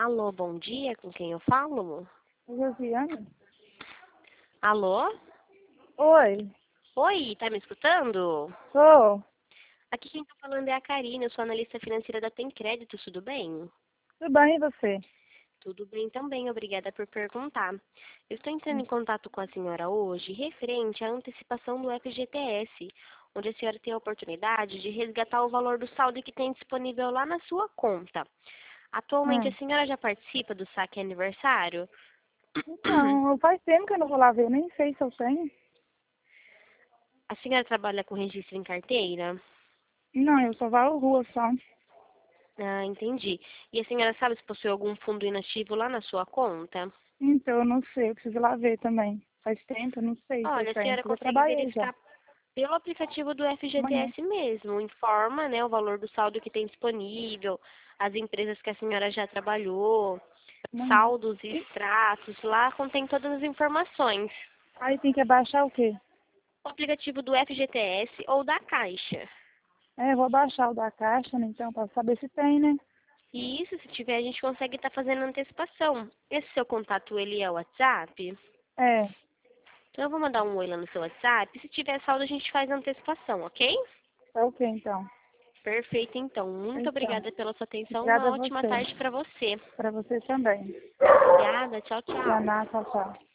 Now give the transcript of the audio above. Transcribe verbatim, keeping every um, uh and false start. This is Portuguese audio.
Alô, bom dia, com quem eu falo? Josiane? Alô? Oi, Oi, tá me escutando? sou. Aqui quem tá falando é a Karine, eu sou analista financeira da Tem Crédito, tudo bem? Tudo bem, e você? Tudo bem também, obrigada por perguntar. Eu estou entrando Hum. em contato com a senhora hoje referente à antecipação do F G T S, onde a senhora tem a oportunidade de resgatar o valor do saldo que tem disponível lá na sua conta. Atualmente a Hum. senhora já participa do saque aniversário? Então, faz tempo que eu não vou lá ver, nem sei se eu tenho. A senhora trabalha com registro em carteira? Não, eu só vou à rua só. Ah, entendi. E a senhora sabe se possui algum fundo inativo lá na sua conta? Então, eu não sei, eu preciso ir lá ver também. Faz tempo, eu não sei se eu Olha, a tenho, senhora porque eu já consegue trabalhei já. verificar pelo aplicativo do Amanhã. F G T S mesmo. Informa, né, o valor do saldo que tem disponível, as empresas que a senhora já trabalhou, Amanhã. saldos e E extratos. Lá contém todas as informações. aí tem que abaixar o quê? O aplicativo do F G T S ou da Caixa. É, eu vou abaixar o da caixa, né, então, pra saber se tem, né? E isso, se tiver, a gente consegue estar fazendo antecipação. Esse seu contato, ele é o WhatsApp? É, Então eu vou mandar um oi lá no seu WhatsApp. Se tiver saldo, a gente faz a antecipação, ok? tá ok, então. Perfeito, então. Muito Então, obrigada pela sua atenção. obrigada Uma a ótima você. tarde para você. Pra você também. Obrigada. Tchau, Já tchau. na, tchau, tchau.